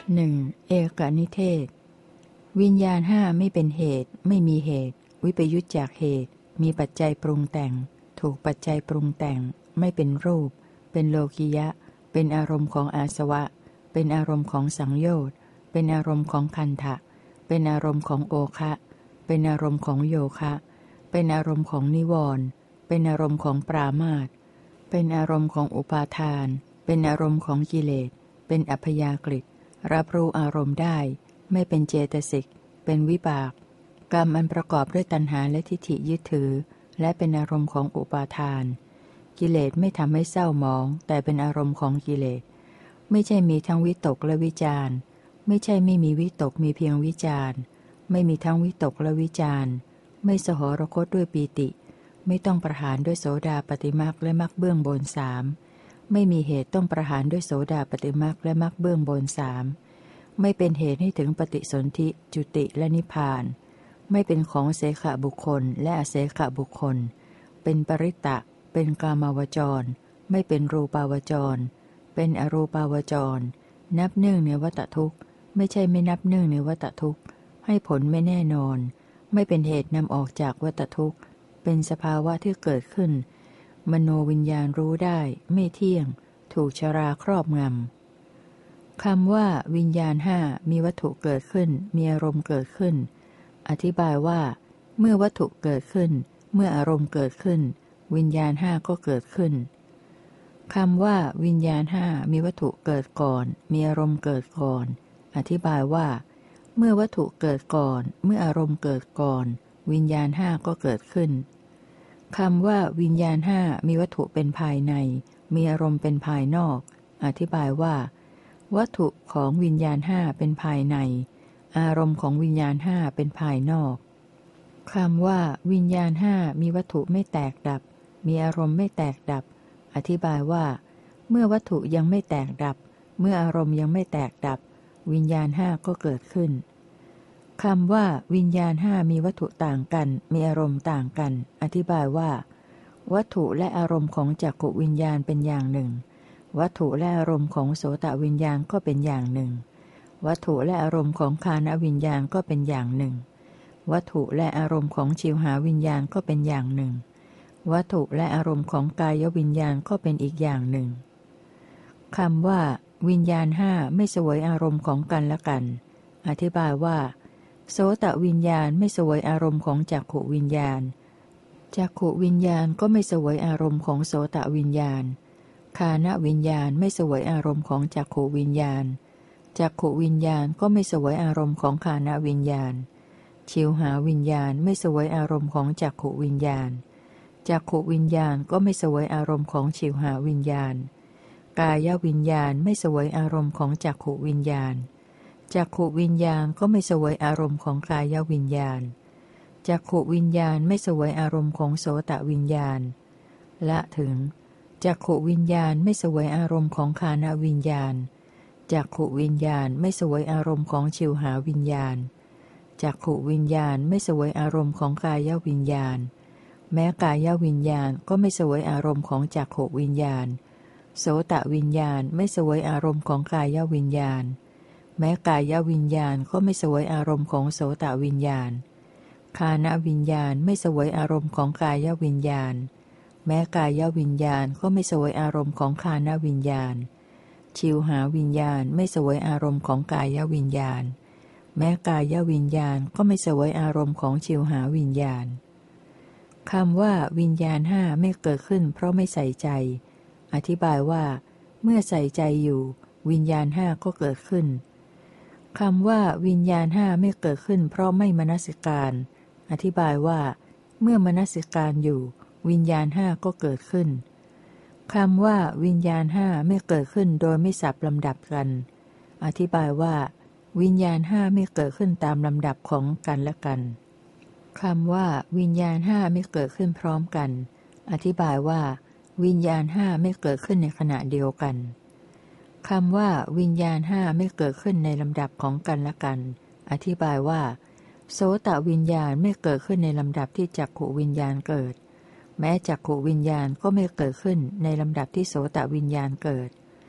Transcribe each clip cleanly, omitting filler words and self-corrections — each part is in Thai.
เอกนิเทศวิญญาณห้าไม่เป็นเหตุไม่มีเหตุวิปยุตจากเหตุมีปัจจัยปรุงแต่งถูกปัจจัยปรุงแต่งไม่เป็นรูปเป็นโลกิยะเป็นอารมณ์ของอาสวะเป็นอารมณ์ของสังโยชน์เป็นอารมณ์ของคันทะเป็นอารมณ์ของโอคะเป็นอารมณ์ของโยคะเป็นอารมณ์ของนิวรณ์เป็นอารมณ์ของปรามาสเป็นอารมณ์ของอุปาทานเป็นอารมณ์ของกิเลสเป็นอัพยากฤิรับรู้อารมณ์ได้ไม่เป็นเจตสิกเป็นวิบากกรรมอันประกอบด้วยตัณหาและทิฏฐิยึดถือและเป็นอารมณ์ของอุปาทานกิเลสไม่ทำให้เศร้าหมองแต่เป็นอารมณ์ของกิเลสไม่ใช่มีทั้งวิตกและวิจารณ์ไม่ใช่ไม่มีวิตกมีเพียงวิจารณ์ไม่มีทั้งวิตกและวิจารณ์ไม่สหรคตด้วยปีติไม่ต้องประหารด้วยโสดาปัตติมรรคและมรรคเบื้องบนสามไม่มีเหตุต้องประหารด้วยโสดาปัตติมรรคและมรรคเบื้องบนสามไม่เป็นเหตุให้ถึงปฏิสนธิจุติและนิพพานไม่เป็นของเสขบุคคลและอเสขบุคคลเป็นปริตตะเป็นกามาวจรไม่เป็นรูปาวจรเป็นอรูปาวจรนับเนื่องในวัฏทุกข์ไม่ใช่ไม่นับเนื่องในวัฏทุกข์ให้ผลไม่แน่นอนไม่เป็นเหตุนำออกจากวัฏทุกข์เป็นสภาวะที่เกิดขึ้นมโนวิญญาณรู้ได้ไม่เที่ยงถูกชราครอบงำคำว่าวิญญาณห้ามีวัตถุเกิดขึ้นมีอารมณ์เกิดขึ้นอธิบายว่าเมื่อวัตถุเกิดขึ้นเมื่ออารมณ์เกิดขึ้นวิญญาณห้าก็เกิดขึ้นคำว่าวิญญาณห้ามีวัตถุเกิดก่อนมีอารมณ์เกิดก่อนอธิบายว่าเมื่อวัตถุเกิดก่อนเมื่ออารมณ์เกิดก่อนวิญญาณห้าก็เกิดขึ้นคำว่าวิญญาณห้ามีวัตถุเป็นภายในมีอารมณ์เป็นภายนอกอธิบายว่าวัตถุของวิญญาณห้าเป็นภายในอารมณ์ของวิญญาณห้าเป็นภายนอกคำว่าวิญญาณห้ามีวัตถุไม่แตกดับมีอารมณ์ไม่แตกดับอธิบายว่าเมื่อวัตถุยังไม่แตกดับเมื่ออารมณ์ยังไม่แตกดับวิญญาณห้าก็เกิดขึ้นคำว่าวิญญาณห้ามีวัตถุต่างกันมีอารมณ์ต่างกันอธิบายว่าวัตถุและอารมณ์ของจักขุวิญญาณเป็นอย่างหนึ่งวัตถุและอารมณ์ของโสตวิญญาณก็เป็นอย่างหนึ่งวัตถุและอารมณ์ของฆานวิญญาณก็เป็นอย่างหนึ่งวัตถุและอารมณ์ของชิวหาวิญญาณก็เป็นอย่างหนึ่งวัตถุและอารมณ์ของกายวิญญาณก็เป็นอีกอย่างหนึ่งคำว่าวิญญาณห้าไม่เสวยอารมณ์ของกันและกันอธิบายว่าโสตวิญญาณไม่เสวยอารมณ์ของจักขุวิญญาณจักขุวิญญาณก็ไม่เสวยอารมณ์ของโสตวิญญาณฆานวิญญาณไม่เสวยอารมณ์ของจักขุวิญญาณจักขุวิญญาณก็ไม่เสวยอารมณ์ของฆานวิญญาณชิวหาวิญญาณไม่เสวยอารมณ์ของจักขุวิญญาณจักขุวิญญาณก็ไม่เสวยอารมณ์ของชิวหาวิญญาณกายวิญญาณไม่เสวยอารมณ์ของจักขุวิญญาณจักขุวิญญาณก็ไม่เสวยอารมณ์ของกายวิญญาณจักขุวิญญาณไม่เสวยอารมณ์ของโสตวิญญาณละถึงจักขุวิญญาณไม่เสวยอารมณ์ของฆานวิญญาณจักขุวิญญาณไม่เสวยอารมณ์ของชิวหาวิญญาณจักขุวิญญาณไม่เสวยอารมณ์ของกายวิญญาณแม้กายวิญญาณก็ไม่เสวยอารมณ์ของจักขุวิญญาณโสตวิญญาณไม่เสวยอารมณ์ของกายวิญญาณแม้กายวิญญาณก็ไม่เสวยอารมณ์ของโสตวิญญาณฆานวิญญาณไม่เสวยอารมณ์ของกายวิญญาณแม้กายวิญญาณก็ไม่เสวยอารมณ์ของฆานวิญญาณชิวหาวิญญาณไม่เสวยอารมณ์ของกายวิญญาณแม้กายวิญญาณก็ไม่เสวยอารมณ์ของชิวหาวิญญาณคำว่าวิญญาณห้าไม่เกิดขึ้นเพราะไม่ใส่ใจอธิบายว่าเมื่อใส่ใจอยู่วิญญาณห้าก็เกิดขึ้นคำว่าวิญญาณห้าไม่เกิดขึ้นเพราะไม่มนสิการอธิบายว่าเมื่อมนสิการอยู่วิญญาณห้าก็เกิดขึ้นคำว่าวิญญาณห้าไม่เกิดขึ้นโดยไม่สับลำดับกันอธิบายว่าวิญญาณห้าไม่เกิดขึ้นตามลำดับของกันและกันคำว่าวิญญาณห้าไม่เกิดขึ้นพร้อมกันอธิบายว่าวิญญาณห้าไม่เกิดขึ้นในขณะเดียวกันคำว่าวิญญาณห้าไม่เกิดขึ้นในลำดับของกันและกันอธิบายว่าโสตวิญญาณไม่เกิดขึ้นในลำดับที่จักขุวิญญาณเกิดแม้จักขุวิญญาณก็ไม่เกิดขึ้นในลำดับที่โสตวิญญาณเกิด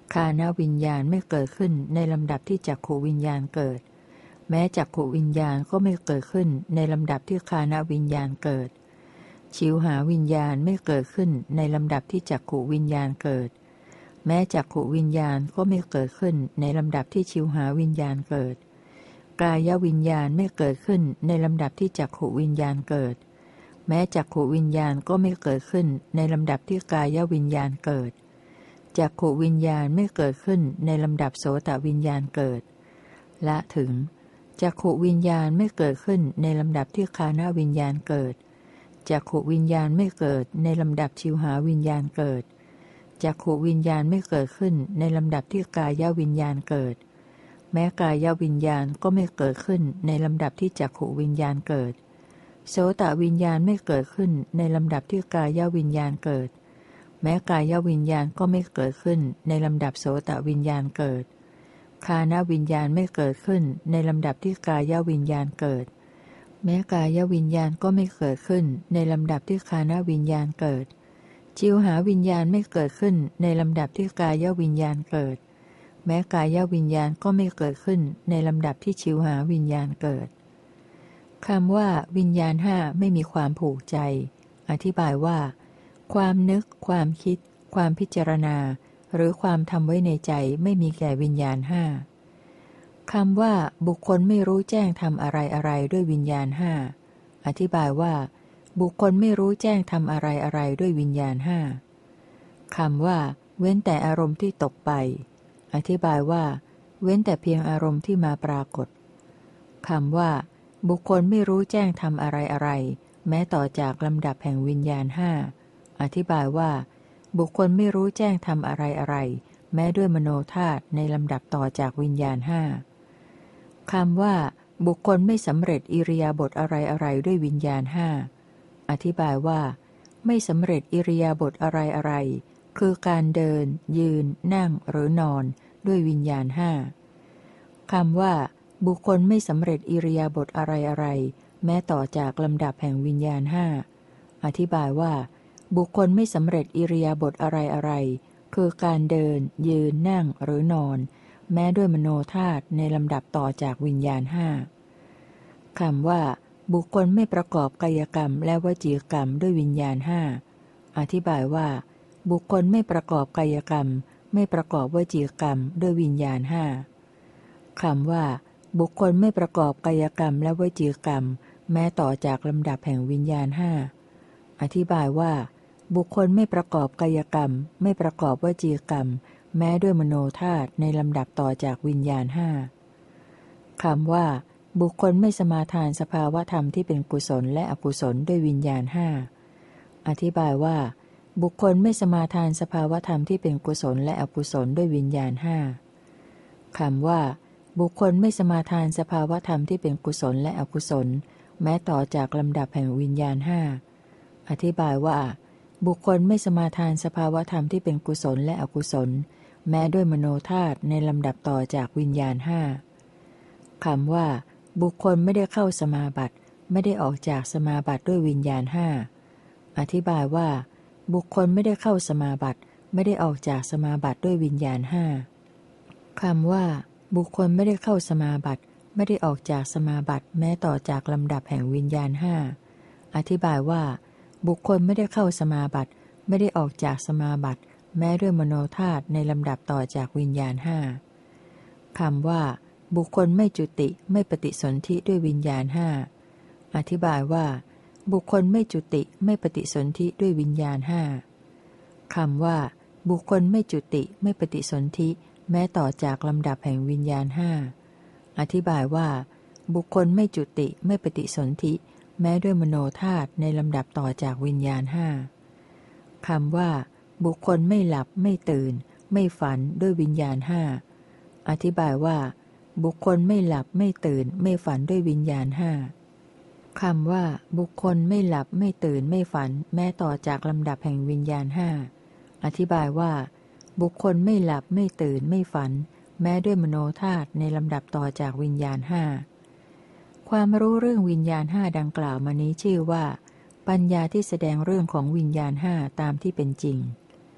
ฆานวิญญาณไม่เกิดขึ้นในลำดับที่จักขวิญญาณเกิดแม้จักขวิญญาณก็ไม่เกิดขึ้นในลำดับที่ฆานวิญญาณเกิดชิวหาวิญญาณไม่เกิดขึ้นในลำดับที่จักขวิญญาณเกิดแม้จักขวิญญาณก็ไม่เกิดขึ้นในลำดับที่ชิวหาวิญญาณเกิดกายวิญญาณไม่เกิดขึ้นในลำดับที่จักขวิญญาณเกิดแม้จักขวิญญาณก็ไม่เกิดขึ้นในลำดับที่กายวิญญาณเกิดจักขวิญญาณไม่เกิดขึ้นในลำดับโสตวิญญาณเกิดละถึงจักขวิญญาณไม่เกิดขึ้นในลำดับที่ฆานวิญญาณเกิดจักขวิญญาณไม่เกิดในลำดับชิวหาวิญญาณเกิดจักขวิญญาณไม่เกิดขึ้นในลำดับที่กายวิญญาณเกิดแม้กายวิญญาณก็ไม่เกิดขึ้นในลำดับที่จักขวิญญาณเกิดโสตวิญญาณไม่เกิดขึ้นในลำดับที่กายวิญญาณเกิดแม้กายวิญญาณก็ไม่เกิดขึ้นในลำดับโสตวิญญาณเกิดฆานวิญญาณไม่เกิดขึ้นในลำดับที่กายวิญญาณเกิดแม้กายวิญญาณก็ไม่เกิดขึ้นในลำดับที่ฆานวิญญาณเกิดชิวหาวิญญาณไม่เกิดขึ้นในลำดับที่กายวิญญาณเกิดแม้กายวิญญาณก็ไม่เกิดขึ้นในลำดับที่ชิวหาวิญญาณเกิดคำว่าวิญญาณห้าไม่มีความผูกใจอธิบายว่าความนึกความคิดความพิจารณาหรือความทำไว้ในใจไม่มีแก่วิญญาณห้าคำว่าบุคคลไม่รู้แจ้งทำอะไรอะไรด้วยวิญญาณห้าอธิบายว่าบุคคลไม่รู้แจ้งทำอะไรอะไรด้วยวิญญาณห้าคำว่าเว้นแต่อารมณ์ที่ตกไปอธิบายว่าเว้นแต่เพียงอารมณ์ที่มาปรากฏคำว่าบุคคลไม่รู้แจ้งทำอะไรอะไรแม้ต่อจากลำดับแห่งวิญญาณห้าอธิบายว่าบุคคลไม่รู้แจ้งทำอะไรอะไรแม้ด้วยมโนธาตุในลำดับต่อจากวิญญาณห้าคำว่าบุคคลไม่สำเร็จอิริยาบถอะไรอะไรด้วยวิญญาณห้าอธิบายว่าไม่สำเร็จอิริยาบถอะไรอะไรคือการเดินยืนนั่งหรือนอนด้วยวิญญาณห้าคำว่าบุคคลไม่สำเร็จอิริยาบถอะไรอะไรแม้ต่อจากลำดับแห่งวิญญาณห้าอธิบายว่าบุคคลไม่สำเร็จอิริยาบถอะไรอะไรคือการเดินยืนนั่งหรือนอนแม้ด้วยมโนธาตุในลำดับต่อจากวิญญาณห้าคำว่าบุคคลไม่ประกอบกายกรรมและวจีกรรมด้วยวิญญาณห้าอธิบายว่าบุคคลไม่ประกอบกายกรรมไม่ประกอบวจีกรรมด้วยวิญญาณห้าคำว่าบุคคลไม่ประกอบกายกรรมและวจีกรรมแม้ต่อจากลำดับแห่งวิญญาณห้าอธิบายว่าบุคคลไม่ประกอบกายกรรมไม่ประกอบวจีกรรมแม้ด้วยมโนธาตุในลำดับต่อจากวิญญาณห้าคำว่าบุคคลไม่สมาทานสภาวธรรมที่เป็นกุศลและอกุศลด้วยวิญญาณห้าอธิบายว่าบุคคลไม่สมาทานสภาวธรรมที่เป็นกุศลและอกุศลด้วยวิญญาณห้าคำว่าบุคคลไม่สมาทานสภาวธรรมที่เป็นกุศลและอกุศลแม้ต่อจากลำดับแห่งวิญญาณห้าอธิบายว่าบุคคลไม่สมาทานสภาวธรรมที่เป็นกุศลและอกุศลแม้ด้วยมโนธาตุในลำดับต่อจากวิญญาณห้าคำว่าบุคคลไม่ได้เข้าสมาบัติไม่ได้ออกจากสมาบัติด้วยวิญญาณห้าอธิบายว่าบุคคลไม่ได้เข้าสมาบัติไม่ได้ออกจากสมาบัติด้วยวิญญาณห้าคำว่าบุคคลไม่ได้เข้าสมาบัติไม่ได้ออกจากสมาบัติแม้ต่อจากลำดับแห่งวิญญาณห้าอธิบายว่าบุคคลไม่ได้เข้าสมาบัติไม่ได้ออกจากสมาบัติแม้ด้วยมโนธาตุในลำดับต่อจากวิญญาณห้าคำว่าบุคคลไม่จุติไม่ปฏิสนธิด้วยวิญญาณห้าอธิบายว่าบุคคลไม่จุติไม่ปฏิสนธิด้วยวิญญาณห้าคำว่าบุคคลไม่จุติไม่ปฏิสนธิแม้ต่อจากลำดับแห่งวิญญาณห้าอธิบายว่าบุคคลไม่จุติไม่ปฏิสนธิแม้ด้วยมโนธาตุในลำดับต่อจากวิญญาณห้าคำว่าบุคคลไม่หลับไม่ตื่นไม่ฝันด้วยวิญญาณห้าอธิบายว่าบุคคลไม่หลับไม่ตื่นไม่ฝันด้วยวิญญาณห้าคำว่าบุคคลไม่หลับไม่ตื่นไม่ฝันแม้ต่อจากลำดับแห่งวิญญาณห้าอธิบายว่าบุคคลไม่หลับไม่ตื่นไม่ฝันแม้ด้วยมโนธาตุในลำดับต่อจากวิญญาณห้าความรู้เรื่องวิญญาณห้าดังกล่าวมานี้ชื่อว่าปัญญาที่แสดงเรื่องของวิญญาณห้าตามที่เป็นจริง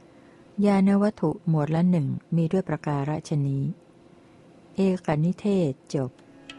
ญาณวัตถุหมวดละหนึ่งมีด้วยประการฉนี้เอกนิเทศจบ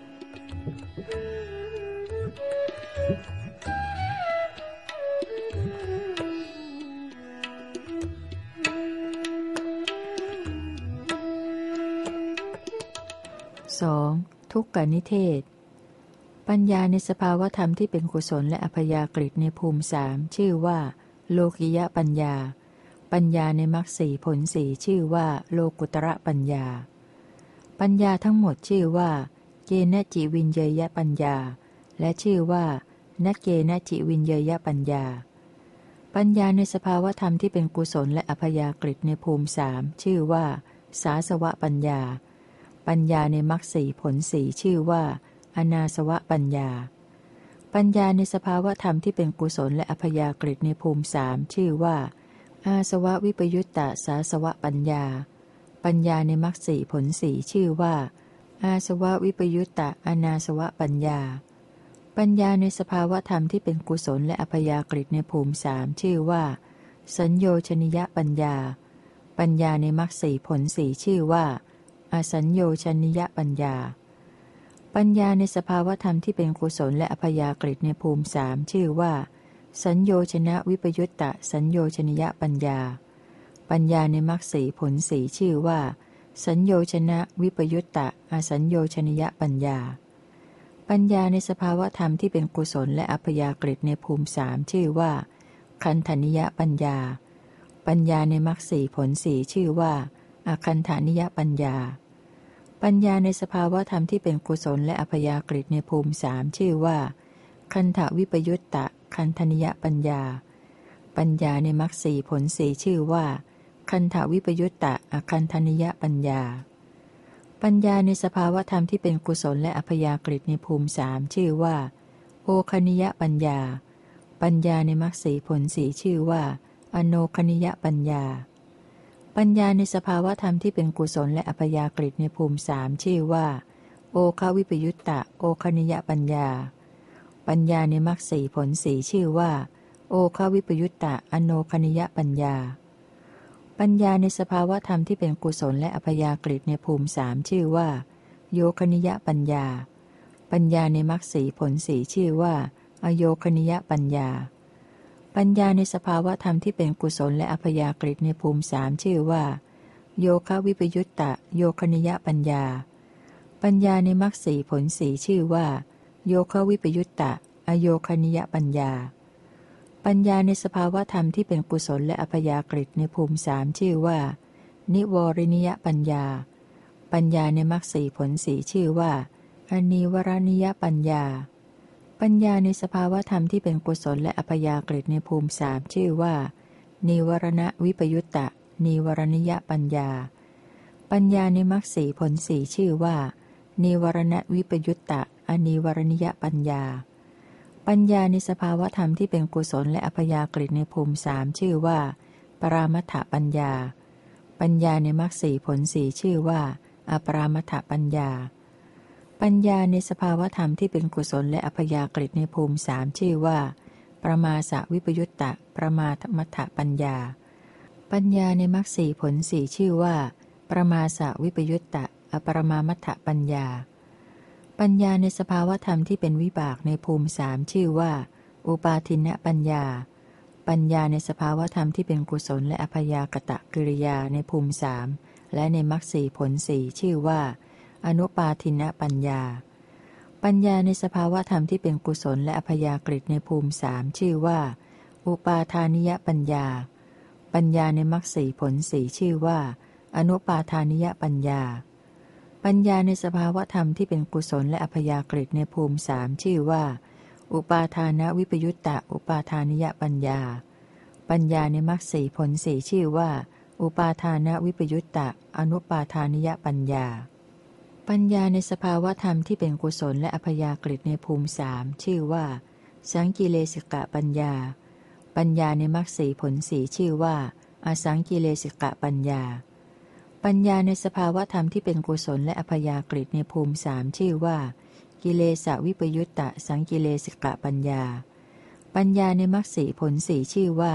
2. ทุกขนิเทศปัญญาในสภาวธรรมที่เป็นกุศลและอัพยากฤิในภูมิสามชื่อว่าโลกิยปัญญาปัญญาในมรรคสี่ผลสี่ชื่อว่าโลกุตระปัญญาปัญญาทั้งหมดชื่อว่าเกณจิวินเยยปัญญาและชื่อว่านักเกณจิวินเยยปัญญาปัญญาในสภาวธรรมที่เป็นกุศลและอัพยากฤิในภูมิสามชื่อว่าสาสวะปัญญาปัญญาในมรรคสี่ผลสี่ชื่อว่าอนาสวะปัญญาปัญญาในสภาวธรรมที่เป็นกุศลและอัพยากฤิในภูมิสามชื่อว่าอาสวะวิปยุตตสาสวะปัญญาปัญญาในมรรคสี่ผลสี่ชื่อว่าอาสวะวิปยุตตอนาสวะปัญญาปัญญาในสภาวธรรมที่เป็นกุศลและอัพยากฤิในภูมิสามชื่อว่าสัญโยชนิยปัญญาปัญญาในมรรคสี่ผลสี่ชื่อว่าอสัญโยชนิยปัญญาปัญญาในสภาวธรรมที่เป็นกุศลและอัพยากฤิในภูมิสามชื่อว่าสัญโยชนะวิปยุตตสัญโยชนิยปัญญาปัญญาในมรรคสี่ผลสี่ชื่อว่าสัญโยชนะวิปยุตตอสัญโยชนิยปัญญาปัญญาในสภาวธรรมที่เป็นกุศลและอัพยากฤิในภูมิสามชื่อว่าคันธนิยปัญญาปัญญาในมรรคสี่ผลสี่ชื่อว่าอคันธนิยปัญญาปัญญาในสภาวธรรมที่เป็นกุศลและอัพยากฤิในภูมิสามชื่อว่าคันธวิปยุตตะคันธนิยปัญญาปัญญาในมรรคสี่ผลสี่ชื่อว่าคันธวิปยุตตะอคันธนิยปัญญาปัญญาในสภาวธรรมที่เป็นกุศลและอัพยากฤิในภูมิสามชื่อว่าโอคณิยปัญญาปัญญาในมรรคสี่ผลสี่ชื่อว่าอโนคณิยปัญญาปัญญาในสภาวธรรมที่เป็นกุศลและอัพยากฤิในภูมิสามชื่อว่าโอควิปยุตตะโอคณิยปัญญาปัญญาในมรรคสี่ผลสี่ชื่อว่าโอควิปยุตตะอโนคณิยปัญญาปัญญาในสภาวธรรมที่เป็นกุศลและอัพยากฤิในภูมิสามชื่อว่าโยคณิยปัญญาปัญญาในมรรคสี่ผลสี่ชื่อว่าอโยคณิยปัญญาปัญญาในสภาวธรรมที่เป็นกุศลและอัพยากฤิในภูมิสามชื่อว่าโยควิปยุตตะโยคณิยปัญญาปัญญาในมรรคสี่ผลสี่ชื่อว่าโยควิปยุตตะอโยคณิยปัญญาปัญญาในสภาวธรรมที่เป็นกุศลและอัพยากฤิในภูมิสามชื่อว่านิวรณิยปัญญาปัญญาในมรรคสี่ผลสี่ชื่อว่าอนิวรณิยปัญญาปัญญาในสภาวธรรมที่เป็นกุศลและอัพยากฤิในภูมิสามชื่อว่านิวรณวิปยุตตะนิวรณิยปัญญาปัญญาในมรรคสี่ผลสี่ชื่อว่านิวรณวิปยุตตะอนิวรณิยปัญญาปัญญาในสภาวธรรมที่เป็นกุศลและอัพยากฤิในภูมิสามชื่อว่าปรามัตถปัญญาปัญญาในมรรคสี่ผลสี่ชื่อว่าอปรามัตถปัญญาปัญญาในสภาวธรรมที่เป็นกุศลและอัพยากฤิในภูมิสามชื่อว่าประมาสวิปยุตตะประมาทมัตถปัญญาปัญญาในมรรคสี่ผลสี่ชื่อว่าประมาสวิปยุตตะอปรมามัตถปัญญาปัญญาในสภาวธรรมที่เป็นวิบากในภูมิสามชื่อว่าอุปาทินปัญญาปัญญาในสภาวธรรมที่เป็นกุศลและอัพยากตกิริยาในภูมิสามและในมรรคสี่ผลสี่ชื่อว่าอนุปาทินปัญญาปัญญาในสภาวธรรมที่เป็นกุศลและอัพยากฤิในภูมิสามชื่อว่าอุปาทานิยปัญญาปัญญาในมรรคสี่ผลสี่ชื่อว่าอนุปาทานิยปัญญาปัญญาในสภาวธรรมที่เป็นกุศลและอัพยากฤิในภูมิสามชื่อว่าอุปาทานวิปยุตตะอุปาทานิยปัญญาปัญญาในมรรคสี่ผลสี่ชื่อว่าอุปาทานวิปยุตตะอนุปาทานิยปัญญาปัญญาในสภาวธรรมที่เป็นกุศลและอัพยากฤิในภูมิสามชื่อว่าสังกิเลสิกะปัญญาปัญญาในมรรคสี่ผลสี่ชื่อว่าอสังกิเลสิกะปัญญาปัญญาในสภาวธรรมที่เป็นกุศลและอัพยากฤิในภูมิสามชื่อว่ากิเลสวิปยุตตะสังกิเลสิกะปัญญาปัญญาในมรรคสี่ผลสี่ชื่อว่า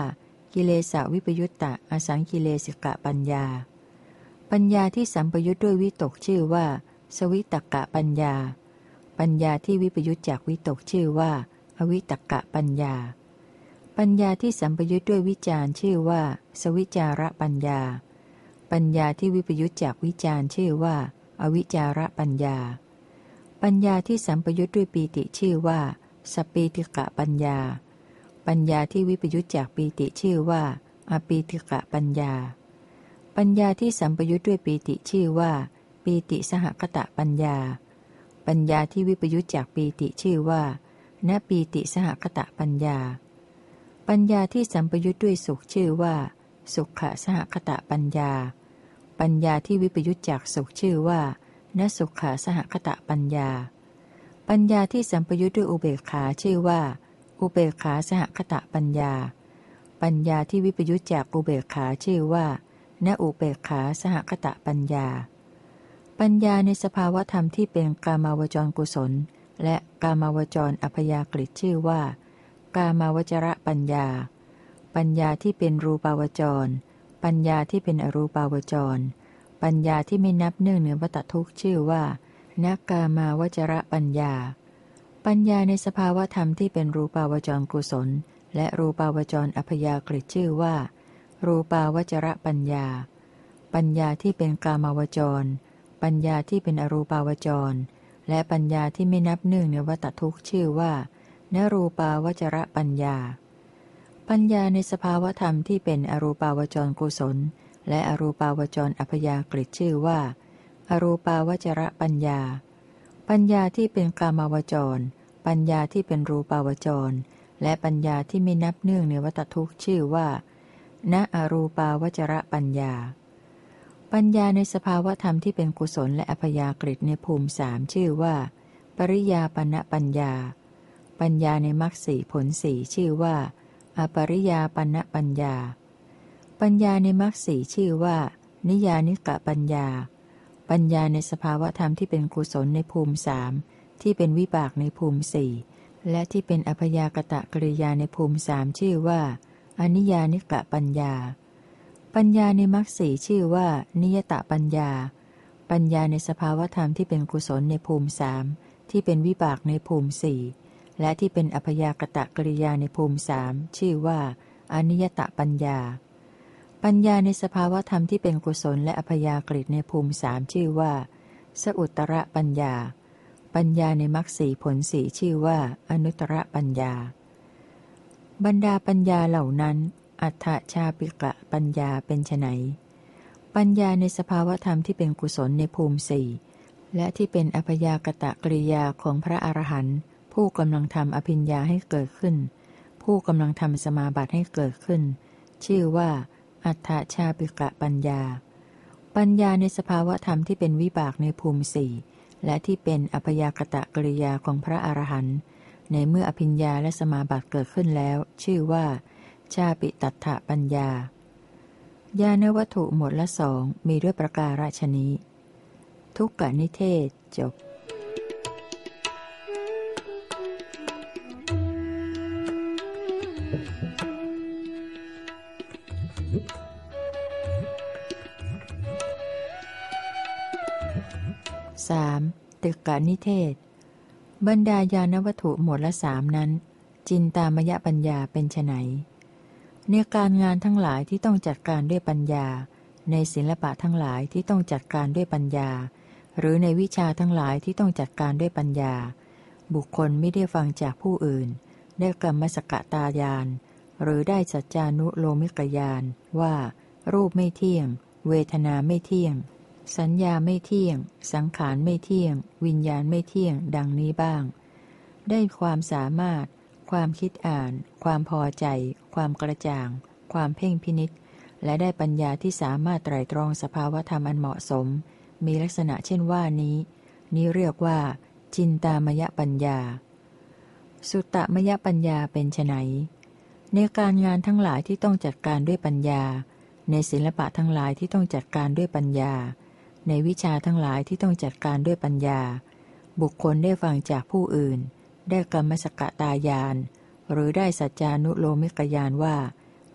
กิเลสวิปยุตตะอสังกิเลสิกะปัญญาปัญญาที่สัมปยุตด้วยวิตกชื่อว่าสวิตกะปัญญาปัญญาที่วิปยุตจากวิตกชื่อว่าอวิตกะปัญญาปัญญาที่สัมปยุตด้วยวิจารชื่อว่าสวิจาระปัญญาปัญญาที่วิปยุตจากวิจารชื่อว่าอวิจาระปัญญาปัญญาที่สัมปยุตด้วยปีติชื่อว่าสปีติกะปัญญาปัญญาที่วิปยุตจากปีติชื่อว่าอปีติกะปัญญาปัญญาที่สัมปยุตด้วยปีติชื่อว่าปีติสหคตะปัญญาปัญญาที่วิปยุตจากปีติชื่อว่าณปีติสหคตะปัญญาปัญญาที่สัมปยุตด้วยสุขชื่อว่าสุขสหคตะปัญญาปัญญาที่วิปยุตจากสุขชื่อว่าณสุขสหคตะปัญญาปัญญาที่สัมปยุตด้วยอุเบกขาชื่อว่าอุเบกขาสหคตะปัญญาปัญญาที่วิปยุตจากอุเบกขาชื่อว่าณอุเบกขาสหคตะปัญญาปัญญาในสภาวธรรมที่เป็นกามาวจรกุศลและกามาวจรอัพยากฤิชื่อว่ากามาวจระปัญญาปัญญาที่เป็นรูปาวจรปัญญาที่เป็นอรูปาวจรปัญญาที่ไม่นับเนื่องในวัฏทุกข์ชื่อว่านกามาวจระปัญญาปัญญาในสภาวธรรมที่เป็นรูปาวจรกุศลและรูปาวจรอัพยากฤิชื่อว่ารูปาวจระปัญญาปัญญาที่เป็นกามาวจรปัญญาที่เป็นอรูปาวจรและปัญญาที่ไม่นับเนื่องในวัฏทุกข์ชื่อว่านรูปาวจระปัญญาปัญญาในสภาวธรรมที่เป็นอรูปาวจรกุศลและอรูปาวจรอัพยากฤิชื่อว่าอรูปาวจระปัญญาปัญญาที่เป็นกามาวจรปัญญาที่เป็นรูปาวจรและปัญญาที่ไม่นับเนื่องในวัฏทุกข์ชื่อว่าณอรูปาวจระปัญญาปัญญาในสภาวธรรมที่เป็นกุศลและอัพยากฤิในภูมิสามชื่อว่าปริยาปณปัญญาปัญญาในมรรคสี่ผลสี่ชื่อว่าอปริยาปณปัญญาปัญญาในมรรคสี่ชื่อว่านิยานิกะปัญญาปัญญาในสภาวธรรมที่เป็นกุศลในภูมิสามที่เป็นวิบากในภูมิสี่และที่เป็นอัพยากตะกริยาในภูมิสามชื่อว่าอนิยานิกะปัญญาปัญญาในมรรคสี่ชื่อว่านิยตปัญญาปัญญาในสภาวธรรมที่เป็นกุศลในภูมิสามที่เป็นวิบากในภูมิสี่และที่เป็นอัพยากตะกริยาในภูมิสามชื่อว่าอนิยตปัญญาปัญญาในสภาวธรรมที่เป็นกุศลและอัพยากฤิในภูมิสามชื่อว่าสอุตตรปัญญาปัญญาในมรรคสี่ผลสี่ชื่อว่าอนุตตรปัญญาบรรดาปัญญาเหล่านั้นอัฏฐชาปิกะปัญญาเป็นไฉนปัญญาในสภาวธรรมที่เป็นกุศลในภูมิสี่และที่เป็นอัพยากตะกริยาของพระอรหันต์ผู้กำลังทำอภิญญาให้เกิดขึ้นผู้กำลังทำสมาบัติให้เกิดขึ้นชื่อว่าอัฏฐชาปิกะปัญญาปัญญาในสภาวธรรมที่เป็นวิบากในภูมิสี่และที่เป็นอัพยากตะกริยาของพระอรหันต์ในเมื่ออภิญญาและสมาบัติเกิดขึ้นแล้วชื่อว่าชาปิตัฏฐปัญญาญาณวัตถุหมวดละสองมีด้วยประการฉนี้ทุกกนิเทศจบ 3. ตึกกนิเทศบรรดาญาณวัตถุหมวดละสามนั้นจินตามยปัญญาเป็นไฉนในการงานทั้งหลายที่ต้องจัดการด้วยปัญญาในศิลปะทั้งหลายที่ต้องจัดการด้วยปัญญาหรือในวิชาทั้งหลายที่ต้องจัดการด้วยปัญญาบุคคลไม่ได้ฟังจากผู้อื่นได้กรรมสกตายานหรือได้สัจจานุโลมิกญาณว่ารูปไม่เที่ยงเวทนาไม่เที่ยงสัญญาไม่เที่ยงสังขารไม่เที่ยงวิญญาณไม่เที่ยงดังนี้บ้างได้ความสามารถความคิดอ่านความพอใจความกระจ่างความเพ่งพินิจและได้ปัญญาที่สามารถไตร่ตรองสภาวธรรมอันเหมาะสมมีลักษณะเช่นว่านี้เรียกว่าจินตามยปัญญาสุตตมยปัญญาเป็นไฉนในการงานทั้งหลายที่ต้องจัดการด้วยปัญญาในศิลปะทั้งหลายที่ต้องจัดการด้วยปัญญาในวิชาทั้งหลายที่ต้องจัดการด้วยปัญญาบุคคลได้ฟังจากผู้อื่นได้กรรมสกตายานหรือได้สัจจานุโลมิกญาณว่า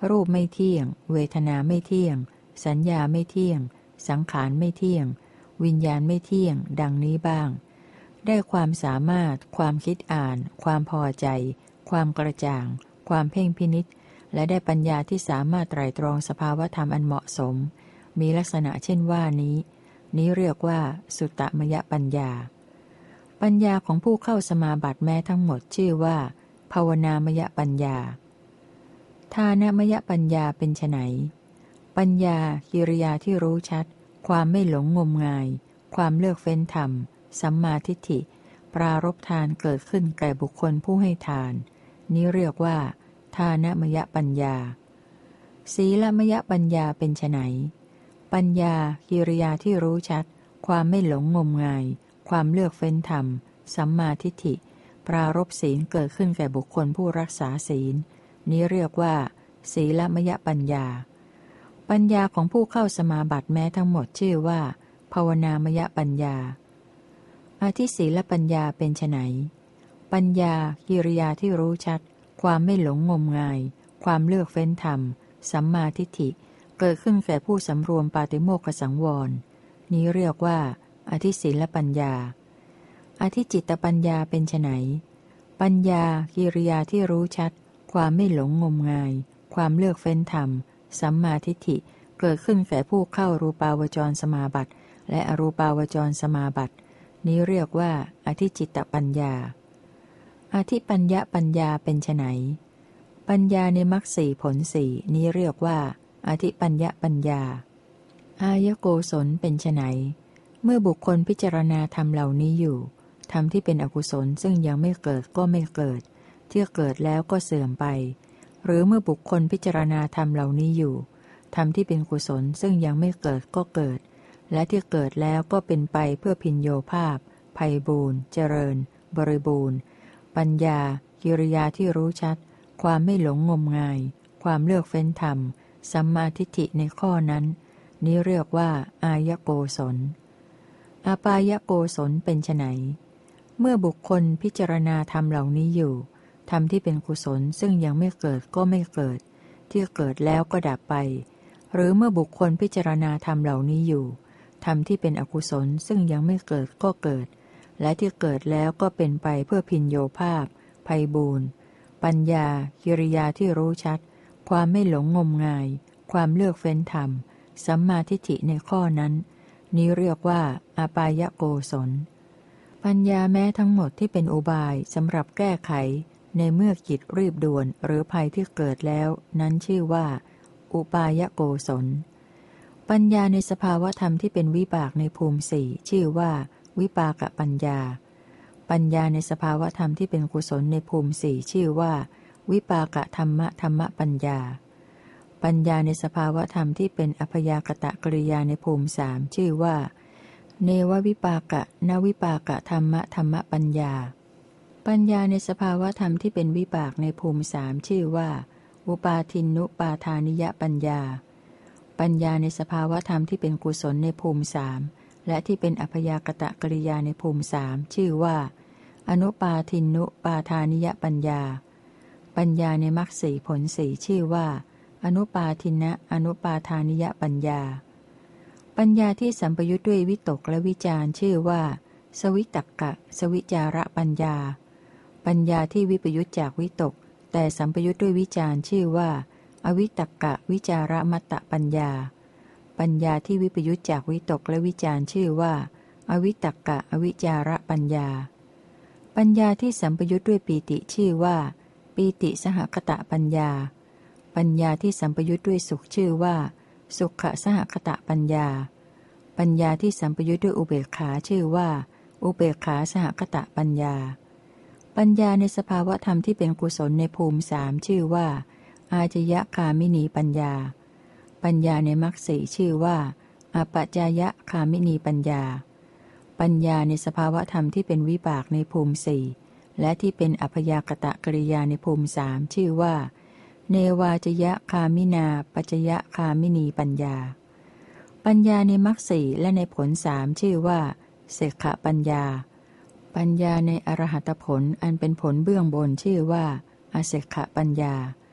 รูปไม่เที่ยงเวทนาไม่เที่ยงสัญญาไม่เที่ยงสังขารไม่เที่ยงวิญญาณไม่เที่ยงดังนี้บ้างได้ความสามารถความคิดอ่านความพอใจความกระจ่างความเพ่งพินิจและได้ปัญญาที่สามารถไตร่ตรองสภาวธรรมอันเหมาะสมมีลักษณะเช่นว่านี้เรียกว่าสุตตมยปัญญาปัญญาของผู้เข้าสมาบัติแม้ทั้งหมดชื่อว่าภาวนามยปัญญาทานมยปัญญาเป็นไฉนปัญญากิริยาที่รู้ชัดความไม่หลงงมงายความเลือกเฟ้นธรรมสัมมาทิฏฐิปรารภทานเกิดขึ้นแก่บุคคลผู้ให้ทานนี้เรียกว่าทานมยปัญญาศีลมยปัญญาเป็นไฉนปัญญากิริยาที่รู้ชัดความไม่หลงงมงายความเลือกเฟ้นธรรมสัมมาทิฏฐิปรารภศีลเกิดขึ้นแก่บุคคลผู้รักษาศีลนี้เรียกว่าศีลมยปัญญาปัญญาของผู้เข้าสมาบัติแม้ทั้งหมดชื่อว่าภาวนามยปัญญาอธิศีลปัญญาเป็นไฉนปัญญากิริยาที่รู้ชัดความไม่หลงงมงายความเลือกเฟ้นธรรมสัมมาทิฏฐิเกิดขึ้นแก่ผู้สำรวมปาติโมกขสังวรนี้เรียกว่าอธิศีลปัญญาอธิจิตตปัญญาเป็นไฉนปัญญากิริยาที่รู้ชัดความไม่หลงงมงายความเลือกเฟ้นธรรมสัมมาทิฏฐิเกิดขึ้นแก่ผู้เข้ารูปาวจรสมาบัติและอรูปาวจรสมาบัตินี้เรียกว่าอธิจิตตปัญญาอธิปัญญปัญญาเป็นไฉนปัญญาในมรรคสี่ผลสี่นี้เรียกว่าอธิปัญญปัญญาอายโกศลเป็นไฉนเมื่อบุคคลพิจารณาธรรมเหล่านี้อยู่ธรรมที่เป็นอกุศลซึ่งยังไม่เกิดก็ไม่เกิดที่เกิดแล้วก็เสื่อมไปหรือเมื่อบุคคลพิจารณาธรรมเหล่านี้อยู่ธรรมที่เป็นกุศลซึ่งยังไม่เกิดก็เกิดและที่เกิดแล้วก็เป็นไปเพื่อพินโยภาพไพบูรณ์เจริญบริบูรณ์ปัญญากิริยาที่รู้ชัดความไม่หลงงมงายความเลือกเฟ้นธรรมสัมมาทิฏฐิในข้อนั้นนี้เรียกว่าอายโกศลอาปายโกศลเป็นไฉนเมื่อบุคคลพิจารณาธรรมเหล่านี้อยู่ธรรมที่เป็นกุศลซึ่งยังไม่เกิดก็ไม่เกิดที่เกิดแล้วก็ดับไปหรือเมื่อบุคคลพิจารณาธรรมเหล่านี้อยู่ธรรมที่เป็นอกุศลซึ่งยังไม่เกิดก็เกิดและที่เกิดแล้วก็เป็นไปเพื่อพินโยภาพไพบูรณ์ปัญญากิริยาที่รู้ชัดความไม่หลงงมงายความเลือกเฟ้นธรรมสัมมาทิฏฐิในข้อนั้นนี้เรียกว่าอาปายโกศลปัญญาแม้ทั้งหมดที่เป็นอุบายสำหรับแก้ไขในเมื่อกิจรีบด่วนหรือภัยที่เกิดแล้วนั้นชื่อว่าอุปายโกศลปัญญาในสภาวธรรมที่เป็นวิบากในภูมิสี่ชื่อว่าวิปากปัญญาปัญญาในสภาวธรรมที่เป็นกุศลในภูมิสี่ชื่อว่าวิปากธรรมปัญญาปัญญาในสภาวธรรมที่เป็นอัพยากตกริยาในภูมิสามชื่อว่าเนววิปากะนวิปากธรรมปัญญาปัญญาในสภาวธรรมที่เป็นวิบากในภูมิสามชื่อว่าอุปาทินนุปาทานิยปัญญาปัญญาในสภาวธรรมที่เป็นกุศลในภูมิสามและที่เป็นอัพยากตกริยาในภูมิสามชื่อว่าอนุปาทินนุปาทานิยปัญญาปัญญาในมรรคสี่ผลสี่ชื่อว่าอนุปาทินะอนุปาทานิยปัญญาปัญญาที่สัมปยุทธ์ด้วยวิตกและวิจารชื่อว่าสวิตักกะสวิจาระปัญญาปัญญาที่วิปยุทธจากวิตกแต่สัมปยุทธ์ด้วยวิจารชื่อว่าอวิตักกะวิจาระมัตตปัญญาปัญญาที่วิปยุทธจากวิตกและวิจารชื่อว่าอวิตักกะอวิจาระปัญญาปัญญาที่สัมปยุทธ์ด้วยปีติชื่อว่าปีติสหคตะปัญญาปัญญาที่สัมปยุทธ์ด้วยสุขชื่อว่าสุขสหคตะปัญญาปัญญาที่สัมปยุทธ์ด้วยอุเบกขาชื่อว่าอุเบกขาสหคตะปัญญาปัญญาในสภาวธรรมที่เป็นกุศลในภูมิสามชื่อว่าอาจยคามินีปัญญาปัญญาในมรรคสี่ชื่อว่าอปัจจายคามินีปัญญาปัญญาในสภาวธรรมที่เป็นวิบากในภูมิสี่และที่เป็นอัพยากตกริยาในภูมิสามชื่อว่าเนวาจยคามินาปัจจยคามินีปัญญาปัญญาในมรรคสี่และในผลสามชื่อว่าเสกขปัญญาปัญญาในอรหัตผลอันเป็นผลเบื้องบนชื่อว่าอเสกขปัญญา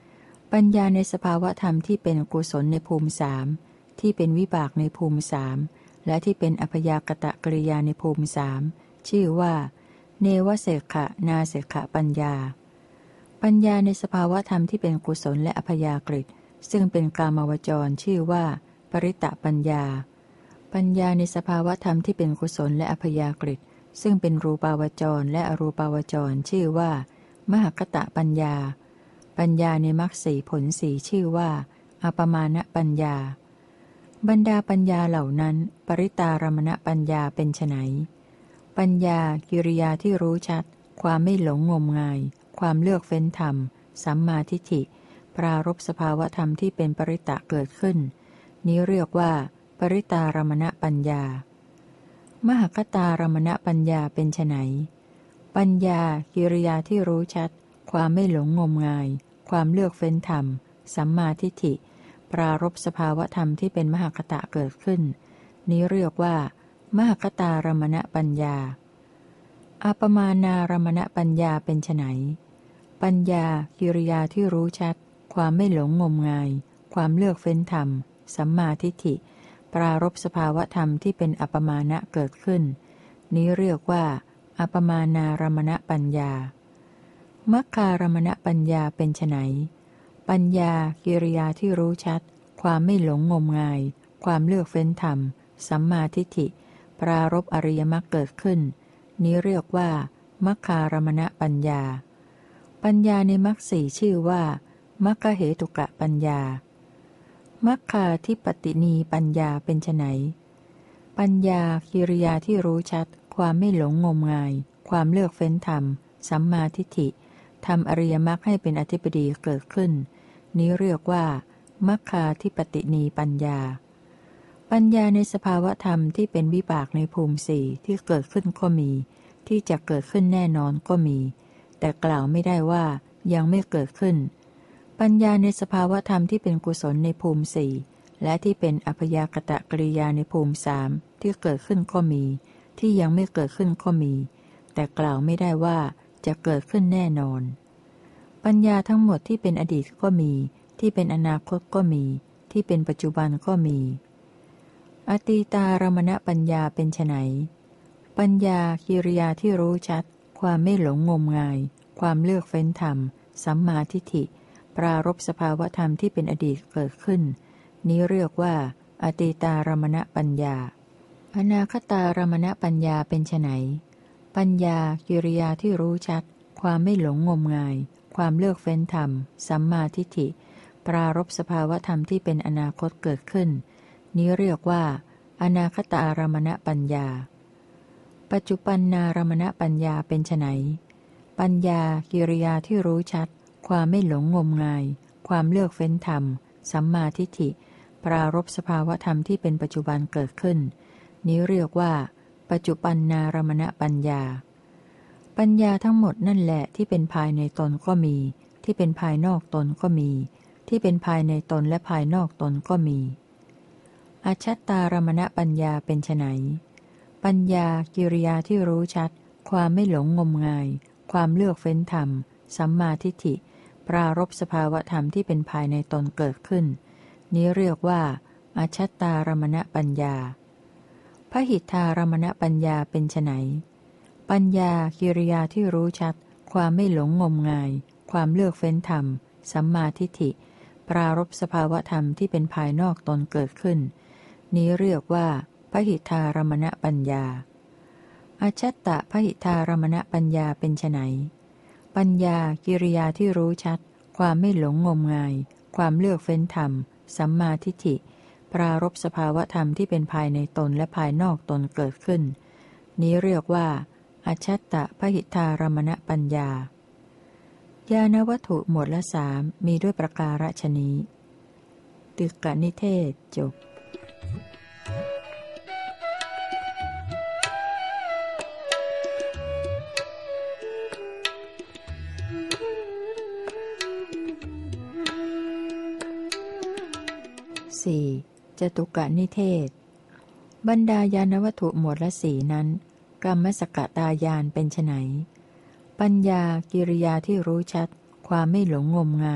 ปัญญาในสภาวธรรมที่เป็นกุศลในภูมิสามที่เป็นวิบากในภูมิสามและที่เป็นอัพยากตกริยาในภูมิสามชื่อว่าเนวเสขะนาเสขะปัญญาปัญญาในสภาวธรรมที่เป็นกุศลและอัพยากฤิซึ่งเป็นกามวจรชื่อว่าปริตะปัญญาปัญญาในสภาวธรรมที่เป็นกุศลและอัพยากฤิซึ่งเป็นรูปาวจรและอรูปาวจรชื่อว่ามหคตะปัญญาปัญญาในมรรคสี่ผลสี่ชื่อว่าอัปมาณปัญญาบรรดาปัญญาเหล่านั้นปริตารมณปัญญาเป็นไฉนปัญญากิริยาที่รู้ชัดความไม่หลงงมงายความเลือกเฟ้นธรรมสัมมาทิฏฐิปรารภสภาวธรรมที่เป็นปริตะเกิดขึ้นนี้เรียกว่าปริตารมณปัญญามหคตารมณปัญญาเป็นไฉนปัญญากิริยาที่รู้ชัดความไม่หลงงมงายความเลือกเฟ้นธรรมสัมมาทิฏฐิปรารภสภาวธรรมที่เป็นมหคตะเกิดขึ้นนี้เรียกว่ามหคตารมณปัญญาอัปมาณารมณปัญญาเป็นไฉนปัญญากิริยาที่รู้ชัดความไม่หลงงมงายความเลือกเฟ้นธรรมสัมมาทิฏฐิปรารภสภาวธรรมที่เป็นอัปมาณะเกิดขึ้นนี้เรียกว่าอัปมาณารมณปัญญามัคคารมณปัญญาเป็นไฉนปัญญากิริยาที่รู้ชัดความไม่หลงงมงายความเลือกเฟ้นธรรมสัมมาทิฏฐิปรารภอริยมรรคเกิดขึ้นนี้เรียกว่ามัคคารมณปัญญาปัญญาในมรรคสี่ชื่อว่ามัคคเหตุกะปัญญามัคคาธิปตินีปัญญาเป็นไฉนปัญญากิริยาที่รู้ชัดความไม่หลงงมงายความเลือกเฟ้นธรรมสัมมาทิฏฐิทำอริยมรรคให้เป็นอธิปดีเกิดขึ้นนี้เรียกว่ามัคคาธิปตินีปัญญาปัญญาในสภาวธรรมที่เป็นวิบากในภูมิสี่ที่เกิดขึ้นก็มีที่จะเกิดขึ้นแน่นอนก็มีแต่กล่าวไม่ได้ว่ายังไม่เกิดขึ้นปัญญาในสภาวธรรมที่เป็นกุศลในภูมิสี่และที่เป็นอัพยากตกริยาในภูมิสามที่เกิดขึ้นก็มีที่ยังไม่เกิดขึ้นก็มีแต่กล่าวไม่ได้ว่าจะเกิดขึ้นแน่นอนปัญญาทั้งหมดที่เป็นอดีตก็มีที่เป็นอนาคตก็มีที่เป็นปัจจุบันก็มีอตีตารมณปัญญาเป็นไฉนปัญญากิริยาที่รู้ชัดความไม่หลงงมงายความเลือกเฟ้นธรรมสัมมาทิฏฐิปรารภสภาวธรรมที่เป็นอดีตเกิดขึ้นนี้เรียกว่าอตีตารมณปัญญาอนาคตารมณปัญญาเป็นไฉนปัญญากิริยาที่รู้ชัดความไม่หลงงมงายความเลือกเฟ้นธรรมสัมมาทิฏฐิปรารภสภาวธรรมที่เป็นอนาคตเกิดขึ้นนี้เรียกว่าอนาคตารมณปัญญาปัจจุบันนารมณปัญญาเป็นไฉนปัญญากิริยาที่รู้ชัดความไม่หลงงมงายความเลือกเฟ้นธรรมสัมมาทิฏฐิปรารภสภาวธรรมที่เป็นปัจจุบันเกิดขึ้นนี้เรียกว่าปัจจุบันนารมณปัญญาปัญญาทั้งหมดนั่นแหละที่เป็นภายในตนก็มีที่เป็นภายนอกตนก็มีที่เป็นภายในตนและภายนอกตนก็มีอชัตตารมณปัญญาเป็นไฉนปัญญากิริยาที่รู้ชัดความไม่หลงงมงายความเลือกเฟ้นธรรมสัมมาทิฏฐิปรารภสภาวธรรมที่เป็นภายในตนเกิดขึ้นนี้เรียกว่าอชัตตารมณปัญญาพหิทธารมณปัญญาเป็นไฉนปัญญากิริยาที่รู้ชัดความไม่หลงงมงายความเลือกเฟ้นธรรมสัมมาทิฏฐิปรารภสภาวธรรมที่เป็นภายนอกตนเกิดขึ้นนี้เรียกว่าพหิทธารมณปัญญาอชัตตพหิทธารมณปัญญาเป็นไฉนปัญญากิริยาที่รู้ชัดความไม่หลงงมงายความเลือกเฟ้นธรรมสัมมาทิฏฐิปรารภสภาวธรรมที่เป็นภายในตนและภายนอกตนเกิดขึ้นนี้เรียกว่าอชัตตพหิทธารมณปัญญาญาณวัตถุหมวดละสามมีด้วยประการฉนี้ตึกกนิเทศจบ 4. จตุกะนิเทศบรรดาญาณวัตถุหมวดละสี่นั้นกรรมสกตายานเป็นไฉนปัญญากิริยาที่รู้ชัดความไม่หลงงมงาย